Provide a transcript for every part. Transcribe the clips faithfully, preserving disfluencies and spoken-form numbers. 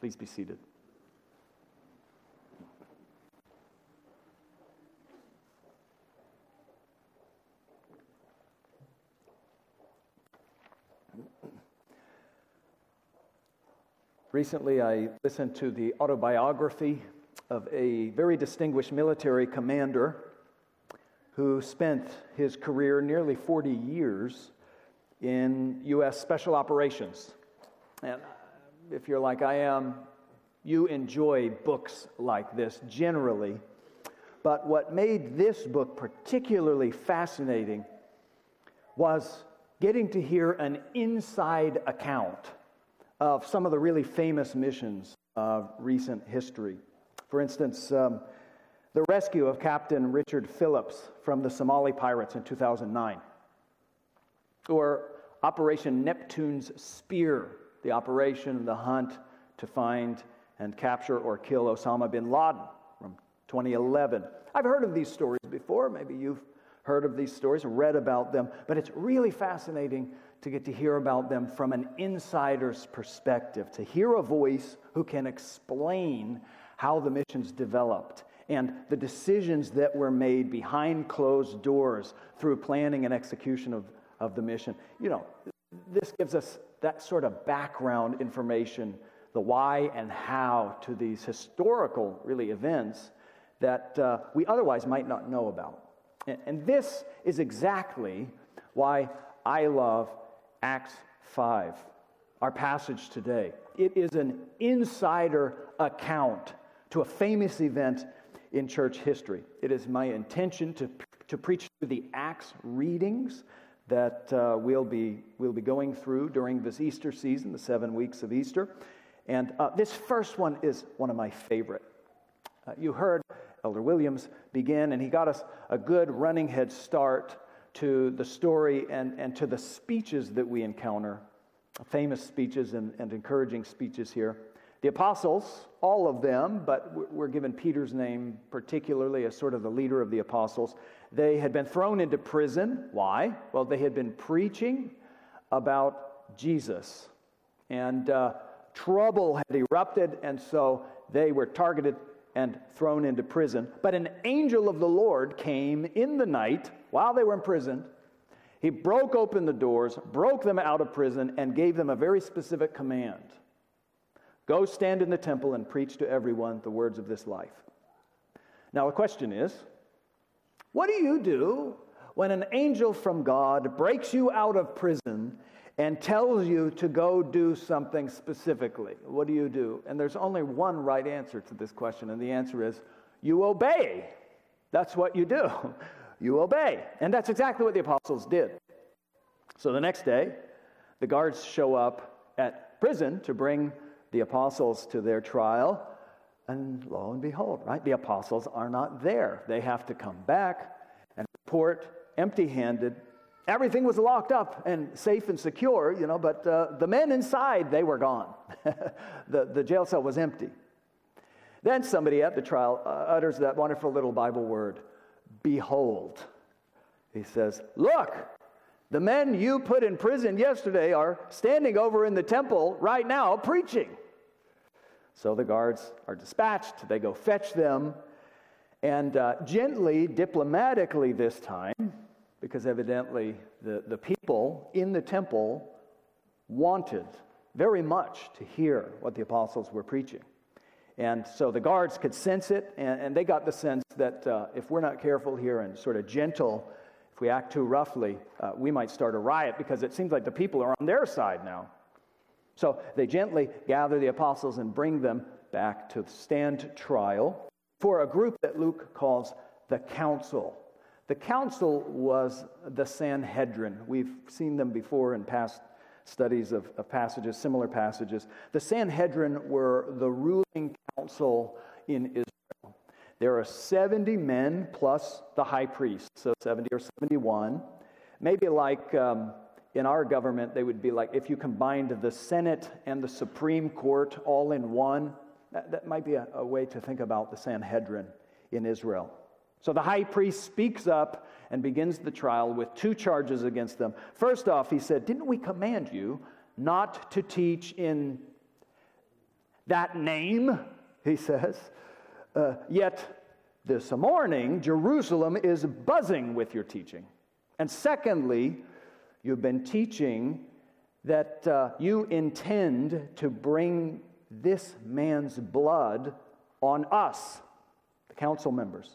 Please be seated. Recently, I listened to the autobiography of a very distinguished military commander who spent his career, nearly forty years, in U S Special Operations. And if you're like I am, you enjoy books like this generally. But what made this book particularly fascinating was getting to hear an inside account of some of the really famous missions of recent history. For instance, um, the rescue of Captain Richard Phillips from the Somali pirates in two thousand nine, or Operation Neptune's Spear, the operation, the hunt to find and capture or kill Osama bin Laden from twenty eleven. I've heard of these stories before. Maybe you've heard of these stories, read about them, but it's really fascinating to get to hear about them from an insider's perspective, to hear a voice who can explain how the missions developed and the decisions that were made behind closed doors through planning and execution of, of the mission. You know, this gives us that sort of background information, the why and how to these historical, really, events that uh, we otherwise might not know about. And, and this is exactly why I love Acts five, our passage today. It is an insider account to a famous event in church history. It is my intention to, to preach through the Acts readings that uh, we'll be we'll be going through during this Easter season, the seven weeks of Easter. And uh, this first one is one of my favorite. Uh, you heard Elder Williams begin, and he got us a good running head start to the story and, and to the speeches that we encounter, famous speeches and, and encouraging speeches here. The apostles, all of them, but we're given Peter's name particularly as sort of the leader of the apostles. They had been thrown into prison. Why? Well, they had been preaching about Jesus. And uh, trouble had erupted, and so they were targeted and thrown into prison. But an angel of the Lord came in the night while they were in prison. He broke open the doors, broke them out of prison, and gave them a very specific command. Go stand in the temple and preach to everyone the words of this life. Now, the question is, what do you do when an angel from God breaks you out of prison and tells you to go do something specifically? What do you do? And there's only one right answer to this question, and the answer is, you obey. That's what you do. You obey. And that's exactly what the apostles did. So the next day, the guards show up at prison to bring the apostles to their trial, and lo and behold, right, the apostles are not there. They have to come back and report empty-handed. Everything was locked up and safe and secure, you know, but uh, the men inside, they were gone. the, the jail cell was empty. Then somebody at the trial uh, utters that wonderful little Bible word, behold. He says, look, the men you put in prison yesterday are standing over in the temple right now preaching. So the guards are dispatched. They go fetch them. And uh, gently, diplomatically this time, because evidently the, the people in the temple wanted very much to hear what the apostles were preaching. And so the guards could sense it, and, and they got the sense that uh, if we're not careful here and sort of gentle, if we act too roughly, uh, we might start a riot, because it seems like the people are on their side now. So they gently gather the apostles and bring them back to stand trial for a group that Luke calls the council. The council was the Sanhedrin. We've seen them before in past studies of, of passages, similar passages. The Sanhedrin were the ruling council in Israel. There are seventy men plus the high priest, so seventy or seventy-one. Maybe like um, in our government, they would be like if you combined the Senate and the Supreme Court all in one. That, that might be a, a way to think about the Sanhedrin in Israel. So the high priest speaks up and begins the trial with two charges against them. First off, he said, didn't we command you not to teach in that name, he says. Uh, yet this morning, Jerusalem is buzzing with your teaching. And secondly, you've been teaching that uh, you intend to bring this man's blood on us, the council members.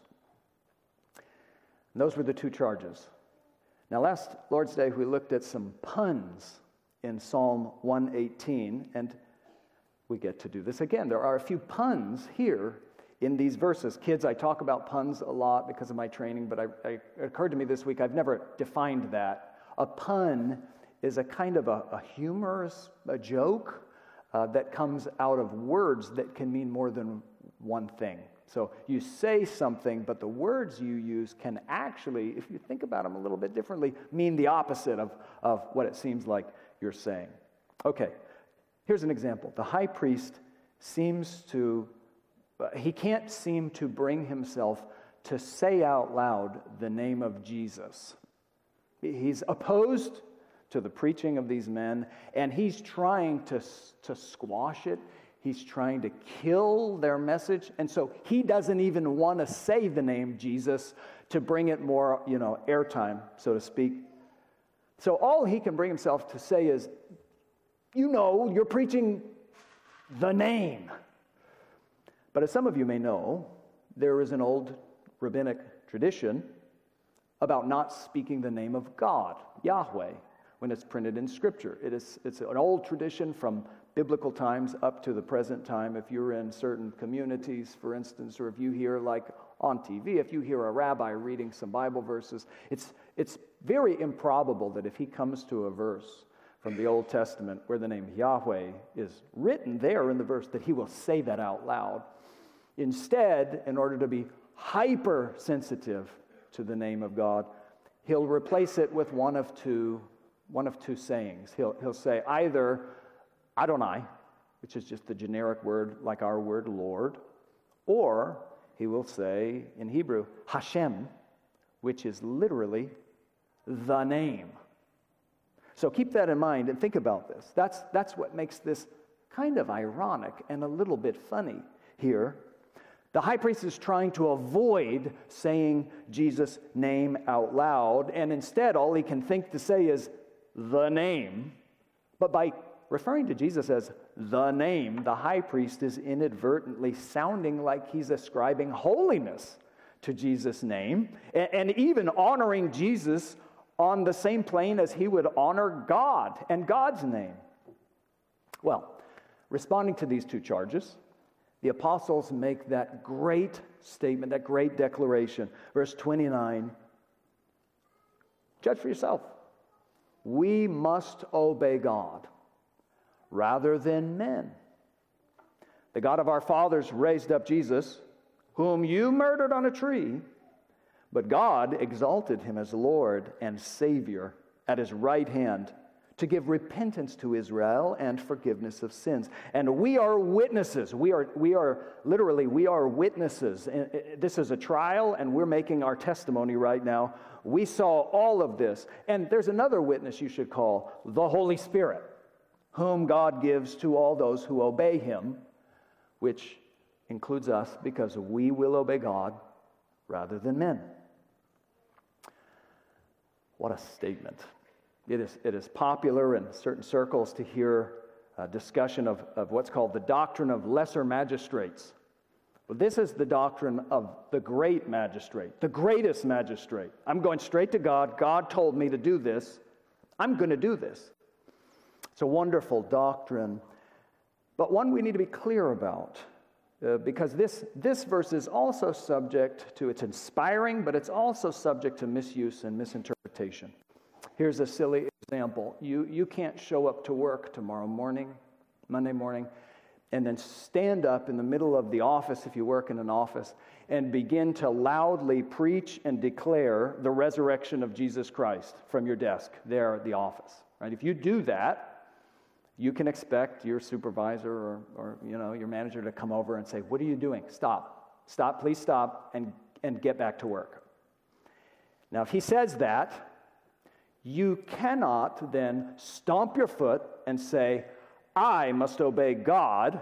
And those were the two charges. Now, last Lord's Day, we looked at some puns in Psalm one eighteen, and we get to do this again. There are a few puns here in these verses. Kids, I talk about puns a lot because of my training, but I, I, it occurred to me this week, I've never defined that. A pun is a kind of a, a humorous, a joke uh, that comes out of words that can mean more than one thing. So you say something, but the words you use can actually, if you think about them a little bit differently, mean the opposite of, of what it seems like you're saying. Okay, here's an example. The high priest seems to, uh, he can't seem to bring himself to say out loud the name of Jesus. He's opposed to the preaching of these men, and he's trying to, to squash it. He's trying to kill their message, and so he doesn't even want to say the name Jesus to bring it more, you know, airtime, so to speak. So all he can bring himself to say is, you know, you're preaching the name. But as some of you may know, there is an old rabbinic tradition about not speaking the name of God, Yahweh, when it's printed in Scripture. It is, it's an old tradition from biblical times up to the present time. If you're in certain communities, for instance, or if you hear, like on T V, if you hear a rabbi reading some Bible verses, it's it's very improbable that if he comes to a verse from the Old Testament where the name Yahweh is written there in the verse, that he will say that out loud. Instead, in order to be hypersensitive to the name of God, he'll replace it with one of two one of two sayings. He'll he'll say either Adonai, which is just the generic word like our word Lord, or he will say in Hebrew Hashem, which is literally the name. So keep that in mind and think about this. That's that's what makes this kind of ironic and a little bit funny here. The high priest is trying to avoid saying Jesus' name out loud, and instead all he can think to say is the name. But by referring to Jesus as the name, the high priest is inadvertently sounding like he's ascribing holiness to Jesus' name, and, and even honoring Jesus on the same plane as he would honor God and God's name. Well, responding to these two charges, the apostles make that great statement, that great declaration. Verse twenty-nine, judge for yourself. We must obey God rather than men. The God of our fathers raised up Jesus, whom you murdered on a tree, but God exalted him as Lord and Savior at his right hand to give repentance to Israel and forgiveness of sins. And we are witnesses. We are, we are literally, we are witnesses. This is a trial, and we're making our testimony right now. We saw all of this. And there's another witness you should call, the Holy Spirit, whom God gives to all those who obey him, which includes us, because we will obey God rather than men. What a statement. It is, it is popular in certain circles to hear a discussion of, of what's called the doctrine of lesser magistrates. Well, this is the doctrine of the great magistrate, the greatest magistrate. I'm going straight to God. God told me to do this. I'm going to do this. It's a wonderful doctrine, but one we need to be clear about, uh, because this, this verse is also subject to, it's inspiring, but it's also subject to misuse and misinterpretation. Here's a silly example. You, you can't show up to work tomorrow morning, Monday morning, and then stand up in the middle of the office, if you work in an office, and begin to loudly preach and declare the resurrection of Jesus Christ from your desk there at the office. Right? If you do that, you can expect your supervisor or, or you know your manager to come over and say, "What are you doing? Stop. Stop, please stop, and, and get back to work." Now, if he says that, you cannot then stomp your foot and say, "I must obey God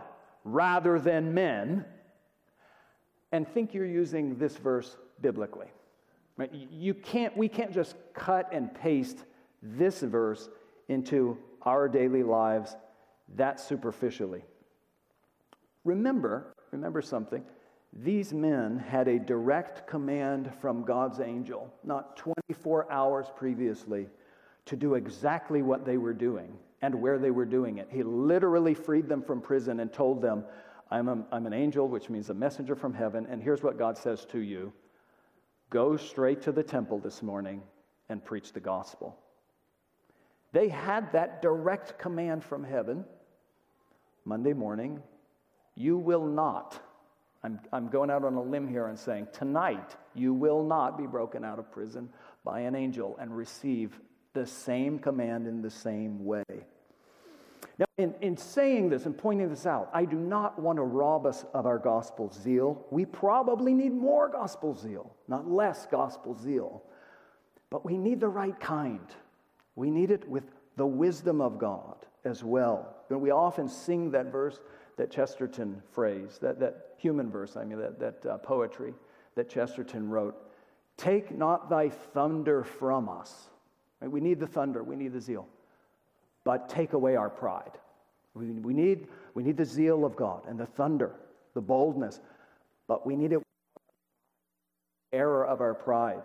rather than men, and think you're using this verse biblically. Right? You can't, we can't just cut and paste this verse into our daily lives that superficially. Remember, remember something. These men had a direct command from God's angel, not twenty-four hours previously, to do exactly what they were doing and where they were doing it. He literally freed them from prison and told them, I'm, a, I'm an angel, which means a messenger from heaven, and here's what God says to you. Go straight to the temple this morning and preach the gospel. They had that direct command from heaven. Monday morning, you will not, I'm, I'm going out on a limb here and saying, tonight you will not be broken out of prison by an angel and receive the same command in the same way. Now, in, in saying this and pointing this out, I do not want to rob us of our gospel zeal. We probably need more gospel zeal, not less gospel zeal. But we need the right kind. We need it with the wisdom of God as well. And we often sing that verse that Chesterton phrased, that, that human verse, I mean, that, that uh, poetry that Chesterton wrote. Take not thy thunder from us. Right? We need the thunder, we need the zeal. But take away our pride. We, we, need, we need the zeal of God and the thunder, the boldness, but we need it with the error of our pride.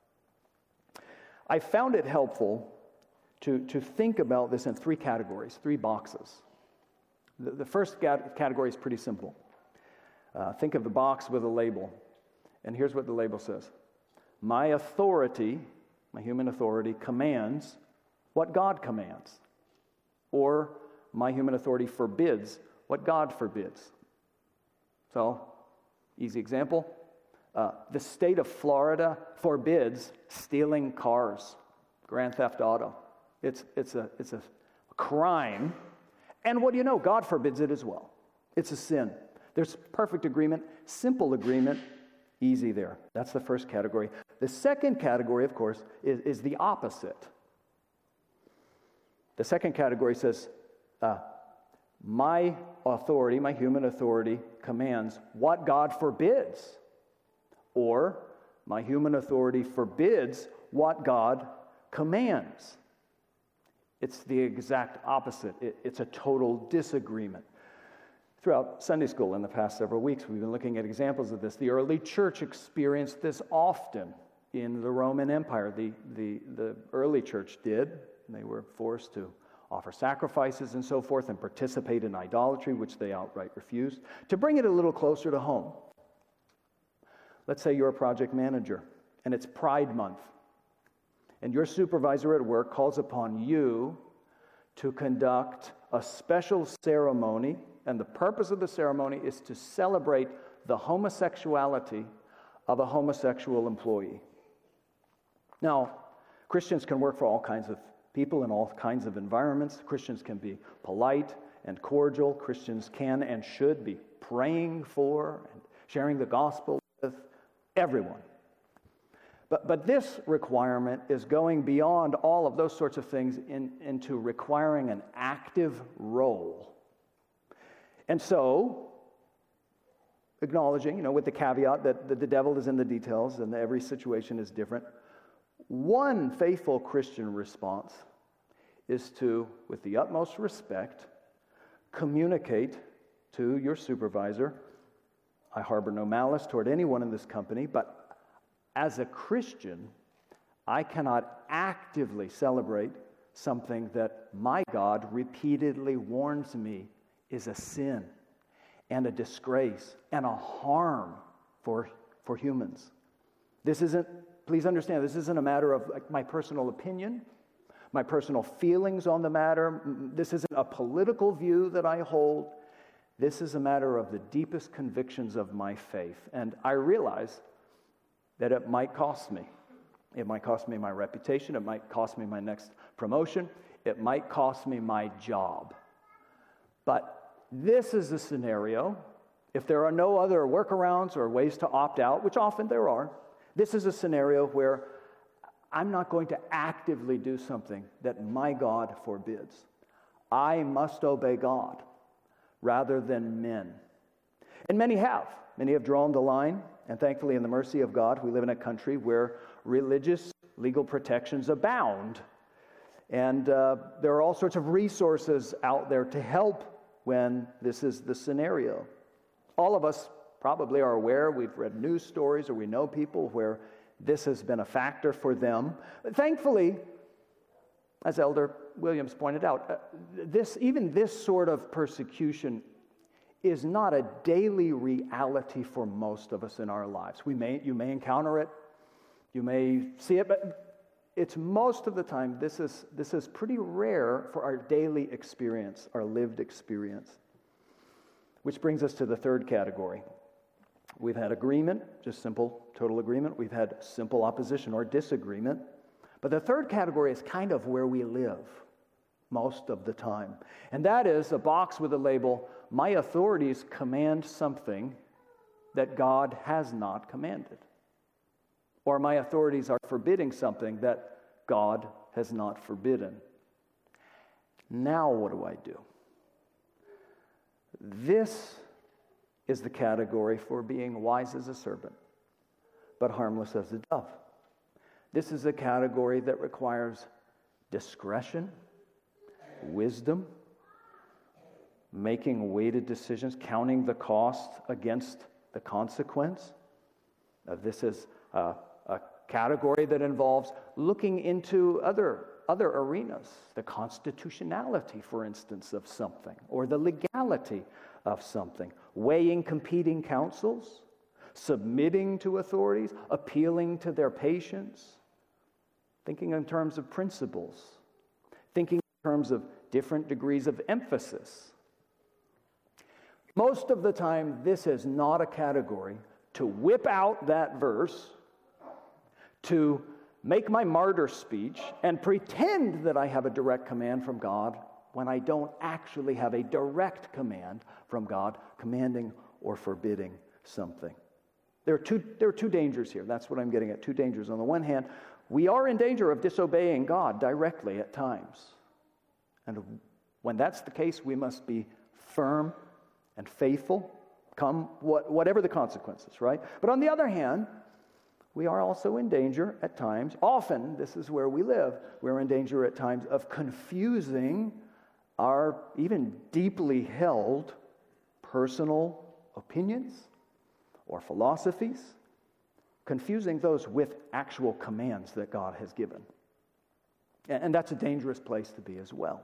I found it helpful to, to think about this in three categories, three boxes. The, the first category is pretty simple. Uh, think of the box with a label. And here's what the label says. My authority, my human authority, commands what God commands. Or my human authority forbids what God forbids. So, easy example. Uh, the state of Florida forbids stealing cars, grand theft auto. It's, it's, a, it's a crime. And what do you know? God forbids it as well. It's a sin. There's perfect agreement, simple agreement, easy there. That's the first category. The second category, of course, is, is the opposite. The second category says, uh, my authority, my human authority, commands what God forbids. Or, my human authority forbids what God commands. It's the exact opposite. It, it's a total disagreement. Throughout Sunday school in the past several weeks, we've been looking at examples of this. The early church experienced this often in the Roman Empire. The, the, the early church did. They were forced to offer sacrifices and so forth and participate in idolatry, which they outright refused. To bring it a little closer to home, let's say you're a project manager and it's Pride Month, and your supervisor at work calls upon you to conduct a special ceremony, and the purpose of the ceremony is to celebrate the homosexuality of a homosexual employee. Now, Christians can work for all kinds of people in all kinds of environments. Christians can be polite and cordial. Christians can and should be praying for and sharing the gospel with everyone. But, but this requirement is going beyond all of those sorts of things in, into requiring an active role. And so, acknowledging, you know, with the caveat that the, the devil is in the details and every situation is different, one faithful Christian response is to, with the utmost respect, communicate to your supervisor, I harbor no malice toward anyone in this company, but as a Christian, I cannot actively celebrate something that my God repeatedly warns me is a sin and a disgrace and a harm for, for humans. This isn't, please understand, this isn't a matter of like, my personal opinion, my personal feelings on the matter. This isn't a political view that I hold. This is a matter of the deepest convictions of my faith. And I realize that it might cost me. It might cost me my reputation. It might cost me my next promotion. It might cost me my job. But this is a scenario, if there are no other workarounds or ways to opt out, which often there are, this is a scenario where I'm not going to actively do something that my God forbids. I must obey God. rather than men. And many have. Many have drawn the line, and thankfully, in the mercy of God, we live in a country where religious legal protections abound. And uh, there are all sorts of resources out there to help when this is the scenario. All of us probably are aware, we've read news stories or we know people where this has been a factor for them. But thankfully, as Elder Williams pointed out, uh, this even this sort of persecution is not a daily reality for most of us in our lives. We may, you may encounter it, you may see it, but it's most of the time, this is, this is pretty rare for our daily experience, our lived experience. Which brings us to the third category. We've had agreement, just simple, total agreement. We've had simple opposition or disagreement. But the third category is kind of where we live most of the time. And that is a box with a label, my authorities command something that God has not commanded. Or my authorities are forbidding something that God has not forbidden. Now what do I do? This is the category for being wise as a serpent, but harmless as a dove. This is a category that requires discretion, wisdom, making weighted decisions, counting the cost against the consequence. Uh, this is uh, a category that involves looking into other other arenas, the constitutionality, for instance, of something, or the legality of something, weighing competing counsels, submitting to authorities, appealing to their patience, thinking in terms of principles, thinking in terms of different degrees of emphasis. Most of the time, this is not a category to whip out that verse, to make my martyr speech and pretend that I have a direct command from God when I don't actually have a direct command from God commanding or forbidding something. There are two, there are two dangers here. That's what I'm getting at, two dangers. On the one hand, we are in danger of disobeying God directly at times. And when that's the case, we must be firm and faithful, come what, whatever the consequences, right? But on the other hand, we are also in danger at times, often, this is where we live, we're in danger at times of confusing our even deeply held personal opinions or philosophies, confusing those with actual commands that God has given. And that's a dangerous place to be as well.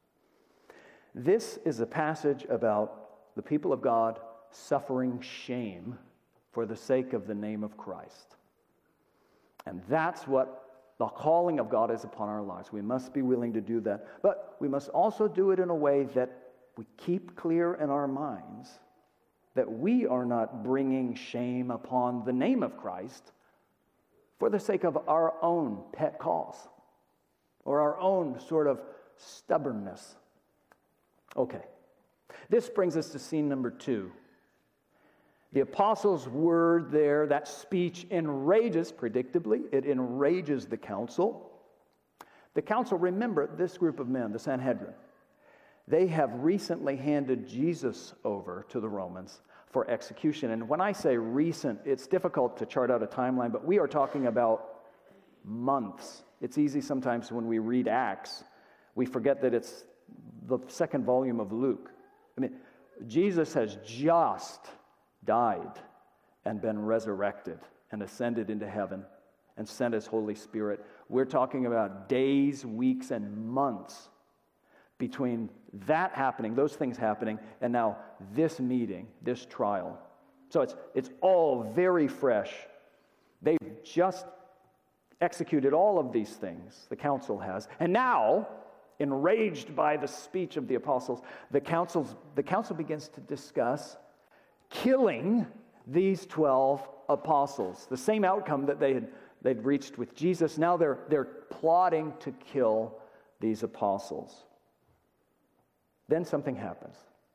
This is a passage about the people of God suffering shame for the sake of the name of Christ. And that's what the calling of God is upon our lives. We must be willing to do that. But we must also do it in a way that we keep clear in our minds that we are not bringing shame upon the name of Christ for the sake of our own pet cause or our own sort of stubbornness. Okay. This brings us to scene number two. The apostles' word there, that speech enrages, predictably, it enrages the council. The council, remember, this group of men, the Sanhedrin, they have recently handed Jesus over to the Romans for execution. And when I say recent, it's difficult to chart out a timeline, but we are talking about months. It's easy sometimes when we read Acts, we forget that it's the second volume of Luke. I mean, Jesus has just died and been resurrected and ascended into heaven and sent his Holy Spirit. We're talking about days, weeks, and months between that happening, those things happening, and now this meeting, this trial. So it's it's all very fresh. They've just executed all of these things, the council has. And now, enraged by the speech of the apostles, the council's, the council begins to discuss killing these twelve apostles. The same outcome that they had they'd reached with Jesus. Now they're they're plotting to kill these apostles. Then something happens.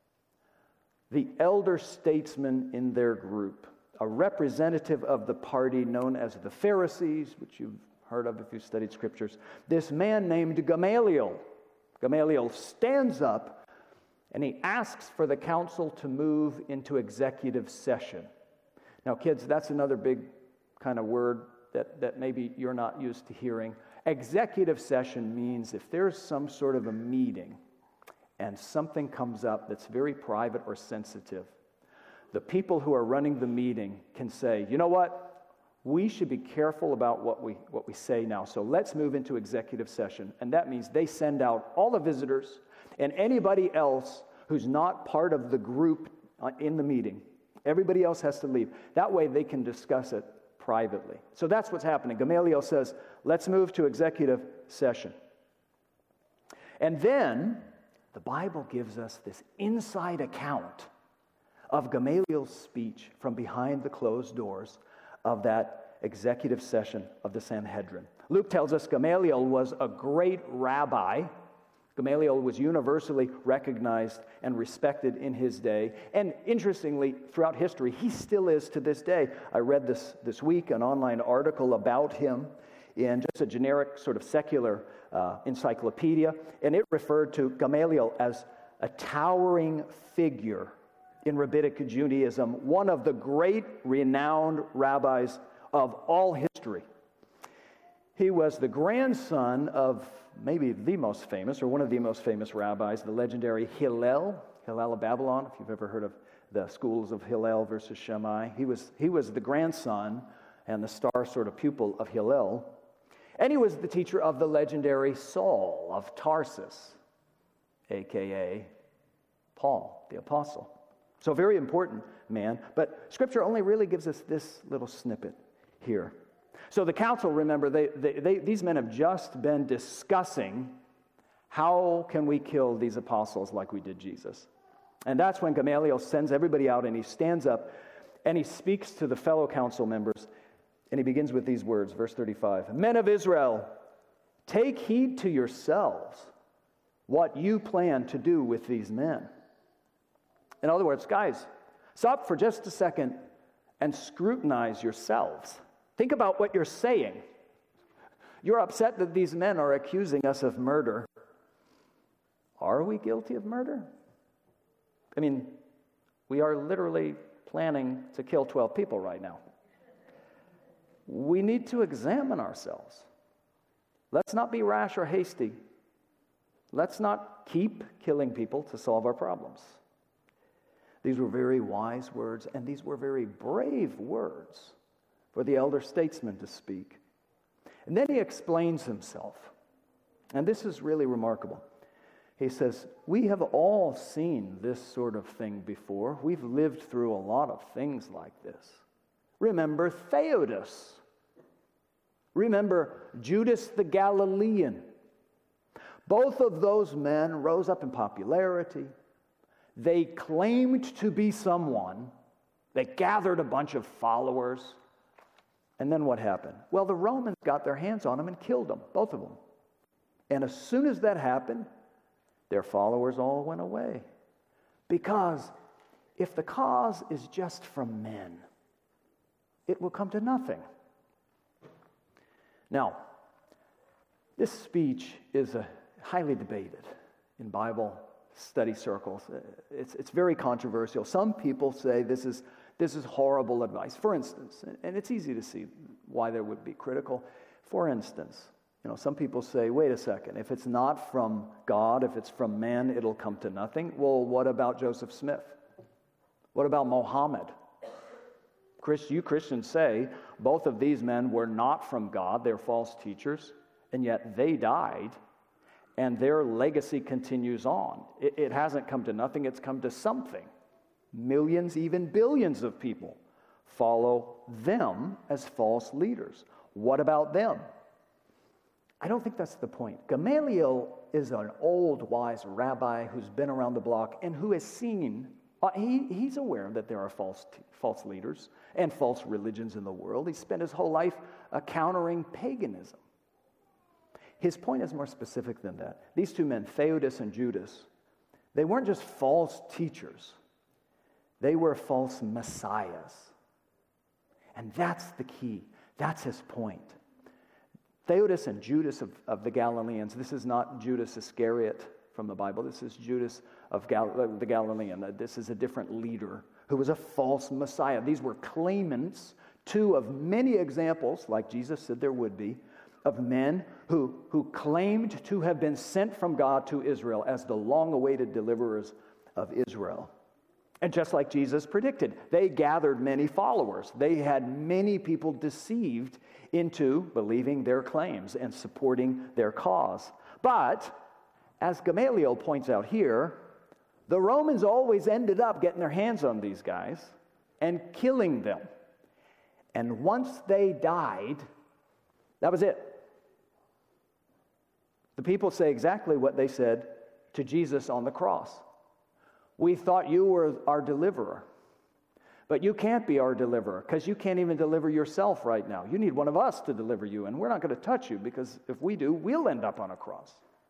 The elder statesman in their group, a representative of the party known as the Pharisees, which you've heard of if you've studied scriptures, this man named Gamaliel. Gamaliel stands up And he asks for the council to move into executive session. Now, kids, that's another big kind of word that, that maybe you're not used to hearing. Executive session means if there's some sort of a meeting and something comes up that's very private or sensitive, the people who are running the meeting can say, you know what, we should be careful about what we what we say now, so let's move into executive session. And that means they send out all the visitors and anybody else who's not part of the group in the meeting. Everybody else has to leave. That way they can discuss it privately. So that's what's happening. Gamaliel says, let's move to executive session. And then the Bible gives us this inside account of Gamaliel's speech from behind the closed doors of that executive session of the Sanhedrin. Luke tells us Gamaliel was a great rabbi. Gamaliel was universally recognized and respected in his day. And interestingly, throughout history, he still is to this day. I read this this week, an online article about him in just a generic sort of secular uh, encyclopedia, and it referred to Gamaliel as a towering figure in Rabbinic Judaism, one of the great renowned rabbis of all history. He was the grandson of maybe the most famous, or one of the most famous rabbis, the legendary Hillel, Hillel of Babylon, if you've ever heard of the schools of Hillel versus Shammai. He was, he was the grandson and the star sort of pupil of Hillel. And he was the teacher of the legendary Saul of Tarsus, a k a. Paul, the apostle. So very important man, but Scripture only really gives us this little snippet here. So the council, remember, they, they, they, these men have just been discussing how can we kill these apostles like we did Jesus. And that's when Gamaliel sends everybody out and he stands up and he speaks to the fellow council members. And he begins with these words, verse thirty-five. Men of Israel, take heed to yourselves what you plan to do with these men. In other words, guys, stop for just a second and scrutinize yourselves. Think about what you're saying. You're upset that these men are accusing us of murder. Are we guilty of murder? I mean, we are literally planning to kill twelve people right now. We need to examine ourselves. Let's not be rash or hasty. Let's not keep killing people to solve our problems. These were very wise words, and these were very brave words for the elder statesman to speak. And then he explains himself. And this is really remarkable. He says, we have all seen this sort of thing before. We've lived through a lot of things like this. Remember Theudas. Remember Judas the Galilean. Both of those men rose up in popularity. They claimed to be someone. They gathered a bunch of followers. And then what happened? Well, the Romans got their hands on them and killed them, both of them. And as soon as that happened, their followers all went away. Because if the cause is just from men, it will come to nothing. Now, this speech is a highly debated in Bible study circles. It's, it's very controversial. Some people say this is this is horrible advice. For instance, and it's easy to see why there would be critical. For instance, you know, some people say, wait a second, if it's not from God, if it's from man, it'll come to nothing. Well, what about Joseph Smith? What about Mohammed? Chris, you Christians say both of these men were not from God, they're false teachers, and yet they died, and their legacy continues on. It, it hasn't come to nothing, it's come to something. Millions, even billions of people follow them as false leaders. What about them? I don't think that's the point. Gamaliel is an old, wise rabbi who's been around the block and who has seen, uh, he, he's aware that there are false, t- false leaders and false religions in the world. He spent his whole life uh, countering paganism. His point is more specific than that. These two men, Theudas and Judas, they weren't just false teachers. They were false messiahs. And that's the key. That's his point. Theudas and Judas of, of the Galileans, this is not Judas Iscariot from the Bible. This is Judas of Gal- the Galilean. Uh, This is a different leader who was a false Messiah. These were claimants, two of many examples, like Jesus said there would be, of men who, who claimed to have been sent from God to Israel as the long-awaited deliverers of Israel. And just like Jesus predicted, they gathered many followers. They had many people deceived into believing their claims and supporting their cause. But, as Gamaliel points out here, the Romans always ended up getting their hands on these guys and killing them. And once they died, that was it. The people say exactly what they said to Jesus on the cross. We thought you were our deliverer, but you can't be our deliverer because you can't even deliver yourself right now. You need one of us to deliver you, and we're not going to touch you because if we do, we'll end up on a cross.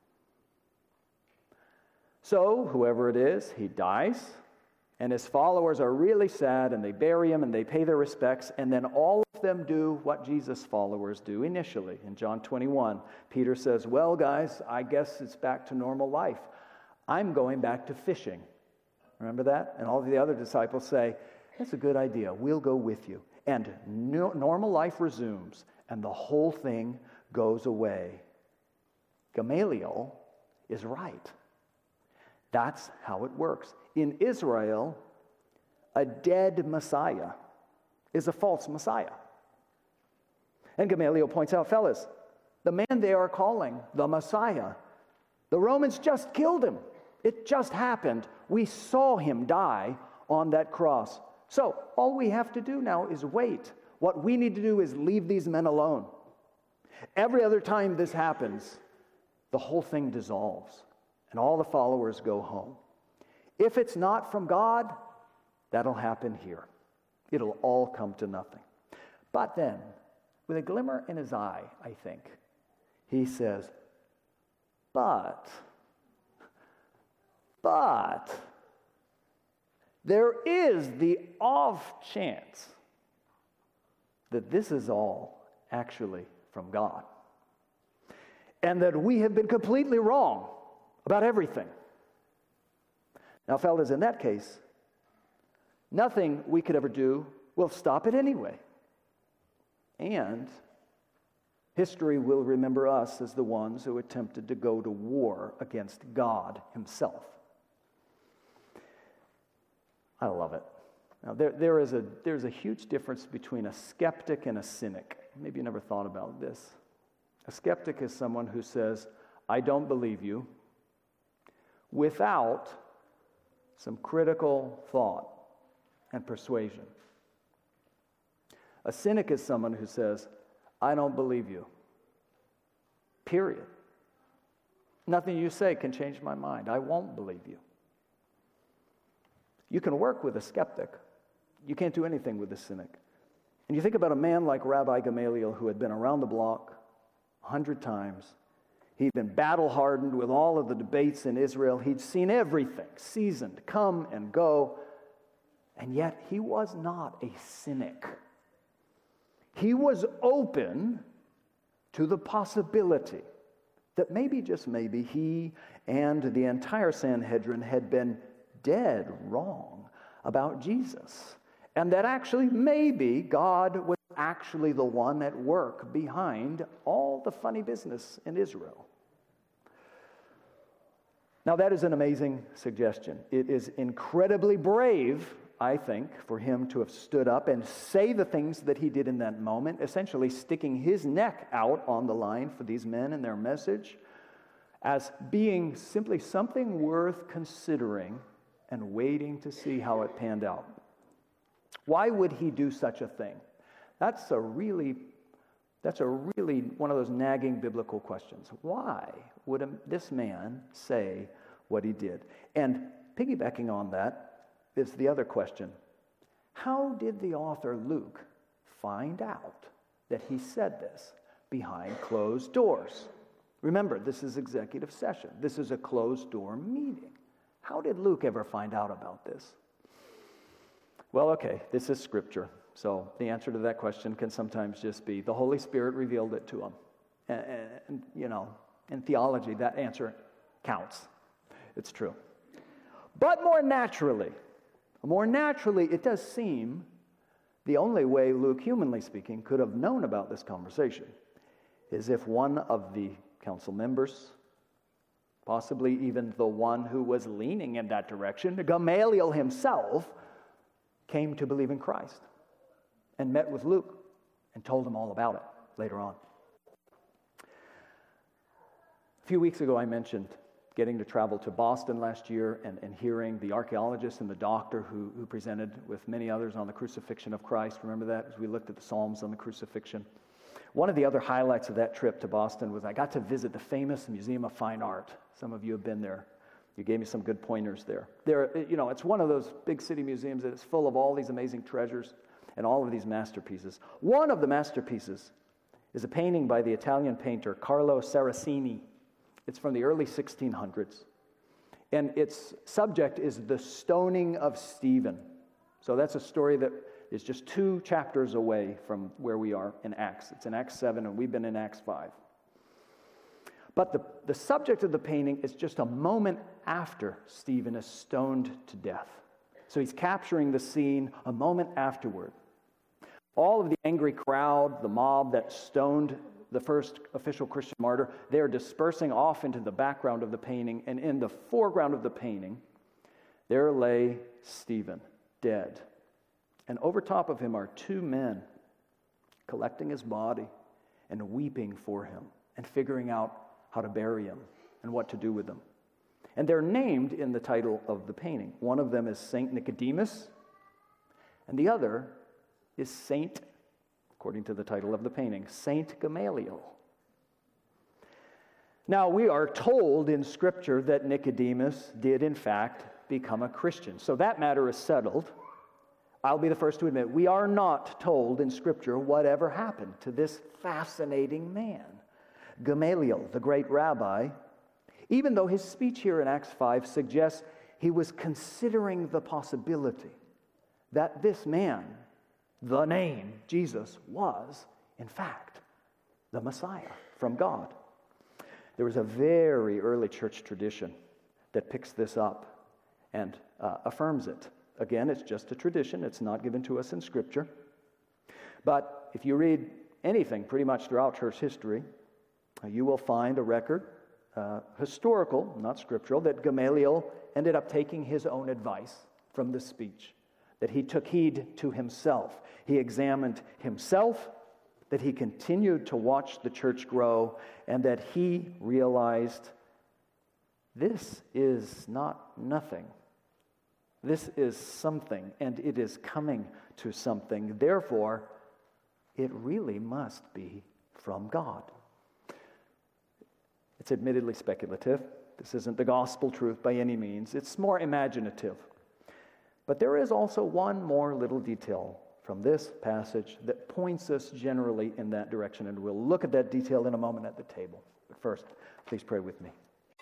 So, whoever it is, he dies, and his followers are really sad, and they bury him, and they pay their respects, and then all of them do what Jesus' followers do initially. In John twenty-one, Peter says, well, guys, I guess it's back to normal life. I'm going back to fishing. Remember that? And all the other disciples say, that's a good idea. We'll go with you. And no, normal life resumes, and the whole thing goes away. Gamaliel is right. That's how it works. In Israel, a dead Messiah is a false Messiah. And Gamaliel points out, fellas, the man they are calling the Messiah, the Romans just killed him. It just happened. We saw him die on that cross. So all we have to do now is wait. What we need to do is leave these men alone. Every other time this happens, the whole thing dissolves, and all the followers go home. If it's not from God, that'll happen here. It'll all come to nothing. But then, with a glimmer in his eye, I think, he says, but, but, there is the off chance that this is all actually from God, and that we have been completely wrong about everything. Now, fellas, in that case, nothing we could ever do will stop it anyway. And history will remember us as the ones who attempted to go to war against God himself. I love it. Now, there, there is a, there's a huge difference between a skeptic and a cynic. Maybe you never thought about this. A skeptic is someone who says, I don't believe you, without some critical thought and persuasion. A cynic is someone who says, I don't believe you. Period. Nothing you say can change my mind. I won't believe you. You can work with a skeptic. You can't do anything with a cynic. And you think about a man like Rabbi Gamaliel, who had been around the block a hundred times. He'd been battle-hardened with all of the debates in Israel. He'd seen everything, seasoned, come and go. And yet he was not a cynic. He was open to the possibility that maybe, just maybe, he and the entire Sanhedrin had been dead wrong about Jesus. And that actually maybe God was actually the one at work behind all the funny business in Israel. Now, that is an amazing suggestion. It is incredibly brave, I think, for him to have stood up and say the things that he did in that moment, essentially sticking his neck out on the line for these men and their message as being simply something worth considering and waiting to see how it panned out. Why would he do such a thing? That's a really, that's a really one of those nagging biblical questions. Why would a, this man say what he did? And piggybacking on that is the other question. How did the author Luke find out that he said this behind closed doors? Remember, this is executive session. This is a closed door meeting. How did Luke ever find out about this? Well, okay, this is scripture. So the answer to that question can sometimes just be the Holy Spirit revealed it to him. And, and you know, in theology, that answer counts. It's true. But more naturally, more naturally, it does seem the only way Luke, humanly speaking, could have known about this conversation is if one of the council members, possibly even the one who was leaning in that direction, Gamaliel himself, came to believe in Christ and met with Luke and told him all about it later on. A few weeks ago, I mentioned getting to travel to Boston last year and, and hearing the archaeologist and the doctor who, who presented with many others on the crucifixion of Christ. Remember that as we looked at the Psalms on the crucifixion? One of the other highlights of that trip to Boston was I got to visit the famous Museum of Fine Art. Some of you have been there. You gave me some good pointers there. There, you know, it's one of those big city museums that is full of all these amazing treasures and all of these masterpieces. One of the masterpieces is a painting by the Italian painter Carlo Saraceni. It's from the early sixteen hundreds. And its subject is the stoning of Stephen. So that's a story that is just two chapters away from where we are in Acts. It's in Acts seven, and we've been in Acts five. But the, the subject of the painting is just a moment after Stephen is stoned to death. So he's capturing the scene a moment afterward. All of the angry crowd, the mob that stoned the first official Christian martyr, they're dispersing off into the background of the painting, and in the foreground of the painting, there lay Stephen, dead. And over top of him are two men collecting his body and weeping for him and figuring out how to bury him and what to do with him. And they're named in the title of the painting. One of them is Saint Nicodemus, and the other is Saint, according to the title of the painting, Saint Gamaliel. Now, we are told in Scripture that Nicodemus did, in fact, become a Christian. So that matter is settled. I'll be the first to admit, we are not told in Scripture whatever happened to this fascinating man, Gamaliel, the great rabbi, even though his speech here in Acts five suggests he was considering the possibility that this man, the name Jesus, was, in fact, the Messiah from God. There was a very early church tradition that picks this up and uh, affirms it. Again, it's just a tradition. It's not given to us in Scripture. But if you read anything pretty much throughout church history, uh, you will find a record, uh, historical, not scriptural, that Gamaliel ended up taking his own advice from this speech, that he took heed to himself. He examined himself, that he continued to watch the church grow, and that he realized this is not nothing. This is something, and it is coming to something. Therefore, it really must be from God. It's admittedly speculative. This isn't the gospel truth by any means. It's more imaginative. But there is also one more little detail from this passage that points us generally in that direction, and we'll look at that detail in a moment at the table. But first, please pray with me.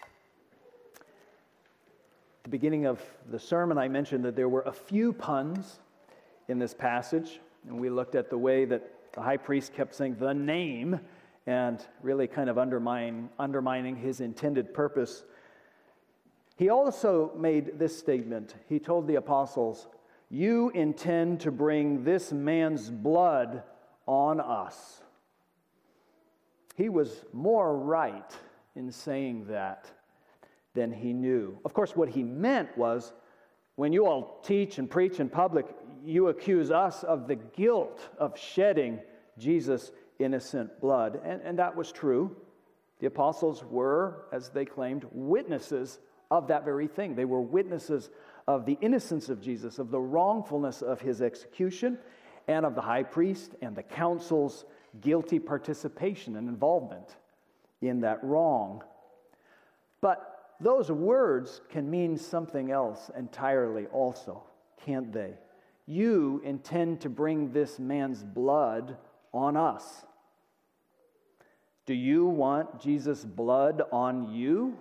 At the beginning of the sermon, I mentioned that there were a few puns in this passage, and we looked at the way that the high priest kept saying the name and really kind of undermine, undermining his intended purpose. He also made this statement. He told the apostles, "You intend to bring this man's blood on us." He was more right in saying that than he knew. Of course, what he meant was, when you all teach and preach in public, you accuse us of the guilt of shedding Jesus' innocent blood. And, and that was true. The apostles were, as they claimed, witnesses of that very thing. They were witnesses of the innocence of Jesus, of the wrongfulness of his execution, and of the high priest and the council's guilty participation and involvement in that wrong. But those words can mean something else entirely also, can't they? You intend to bring this man's blood on us. Do you want Jesus' blood on you?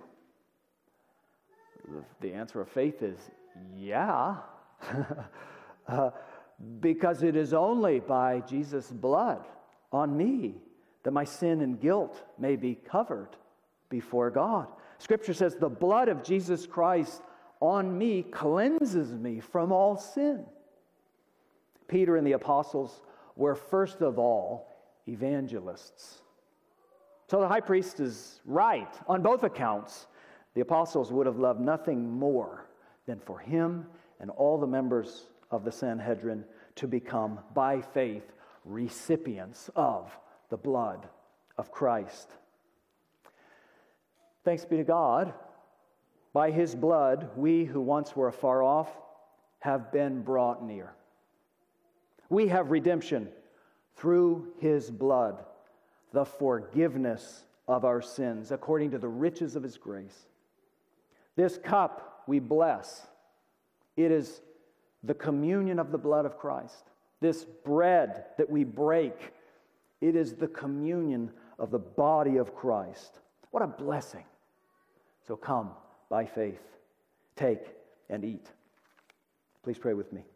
The answer of faith is yeah. uh, because it is only by Jesus' blood on me that my sin and guilt may be covered before God. Scripture says, the blood of Jesus Christ on me cleanses me from all sin. Peter and the apostles were first of all evangelists. So the high priest is right on both accounts. The apostles would have loved nothing more than for him and all the members of the Sanhedrin to become, by faith, recipients of the blood of Christ. Thanks be to God. By his blood, we who once were afar off have been brought near. We have redemption through his blood, the forgiveness of our sins, according to the riches of his grace. This cup we bless. It is the communion of the blood of Christ. This bread that we break, it is the communion of the body of Christ. What a blessing. So come by faith, take and eat. Please pray with me.